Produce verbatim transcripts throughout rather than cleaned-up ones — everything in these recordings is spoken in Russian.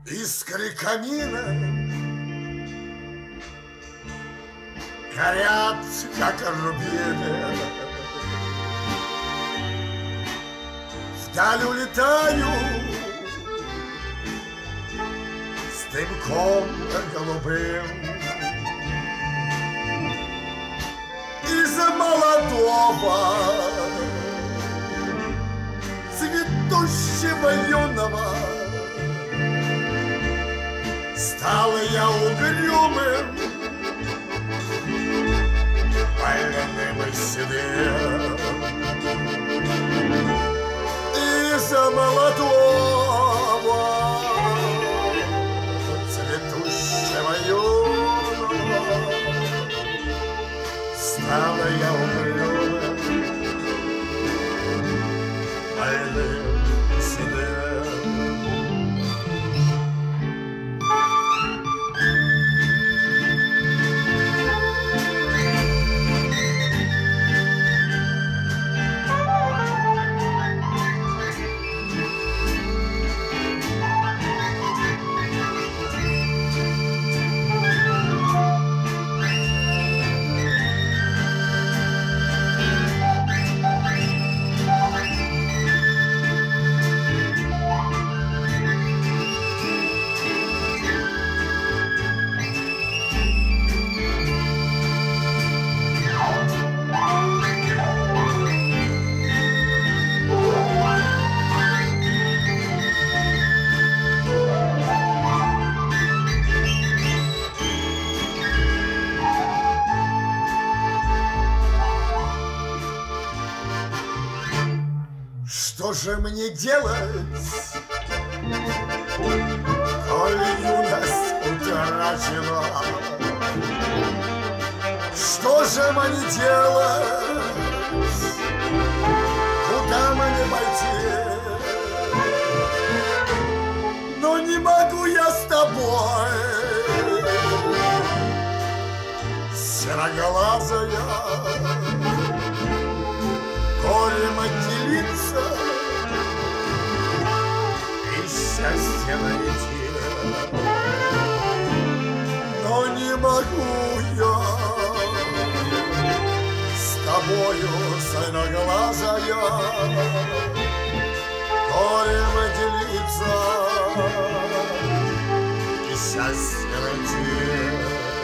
Искры камина горят, как рубины. Вдаль улетаю с дымком голубым. Из-за молодого цветущего юного стал я угрюмым, больным и седым. Из-за молодого цветущего юного стал я угрюмым, больным и седым. Что же мне делать, коль юность утрачена? Что же мне делать, куда мне пойти? Но не могу я с тобой, сероглазая, горем отделиться и счастье найти. Но не могу я с тобою, сыроглазая, горем отделиться и счастье найти.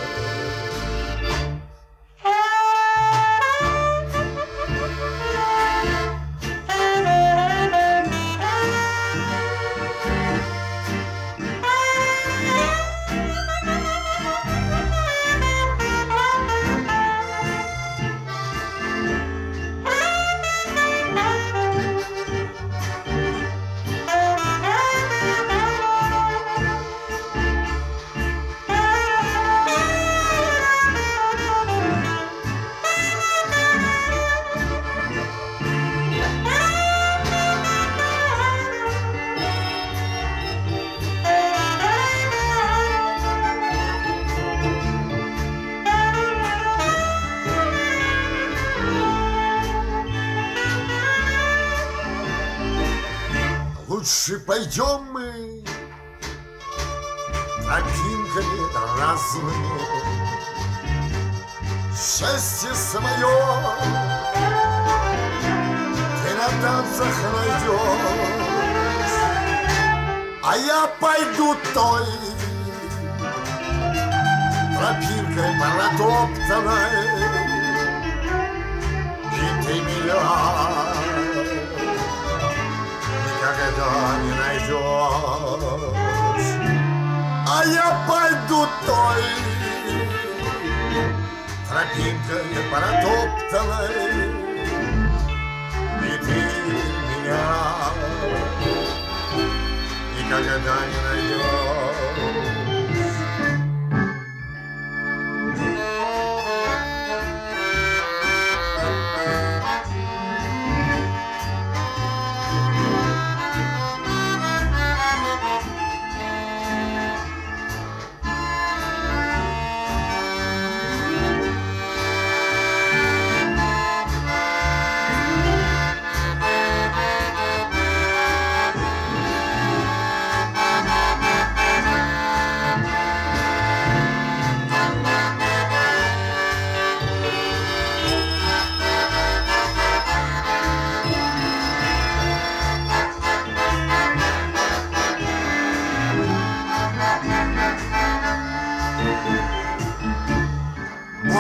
Лучше пойдем мы тропинками разными, счастье свое ты на танцах найдешь, а я пойду той тропинкой протоптанной, и ты меня никогда не найдешь, а я пойду той тропинкой протоптанной, и ты меня никогда не найдешь.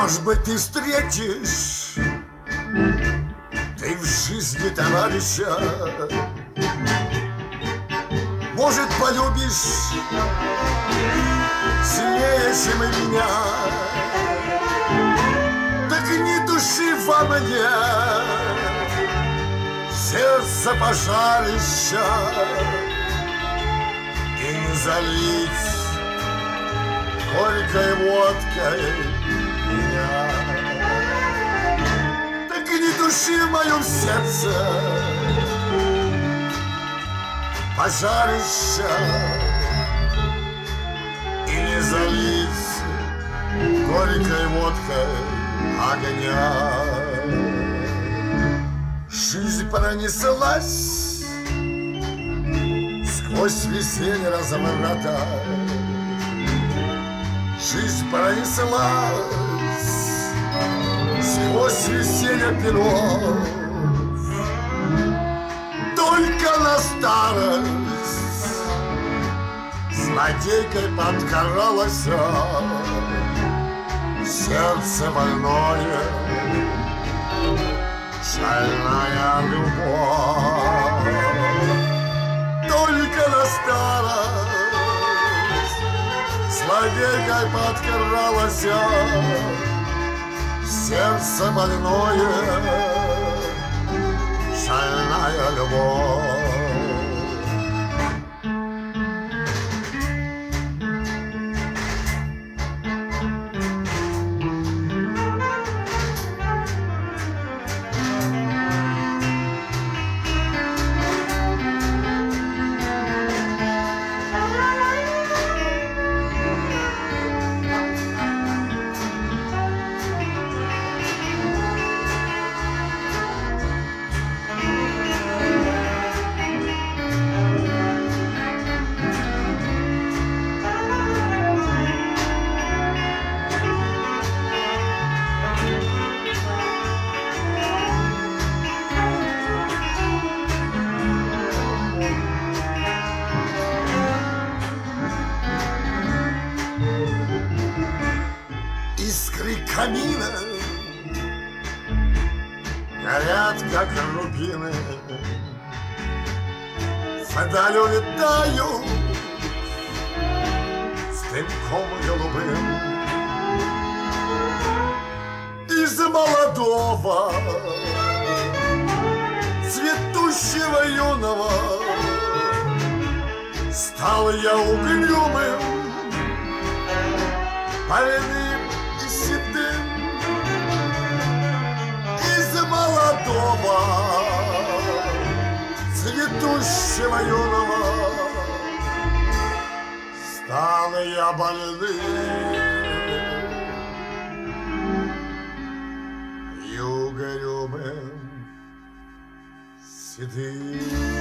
Может быть, ты встретишь ты в жизни товарища, может, полюбишь сильнее, чем и меня. Так не души во мне сердце пожарища и не залить горькой водкой меня. Так не души в моем сердце пожарища и не залить горькой водкой огня. Жизнь пронеслась сквозь весенние разврата. Жизнь пронеслась сквозь весенние перов. Только на старость злодейкой подкралась сердце больное, шальная любовь. Только на старость злодейкой подкралась сердце больное, шальная любовь. Искры камина горят, как рубины, вдаль улетают с дымком голубым. Из молодого, цветущего юного стал я угрюмым, больным и седым. Из молодого, цветущего юного стал я больным и угрюмым, седым.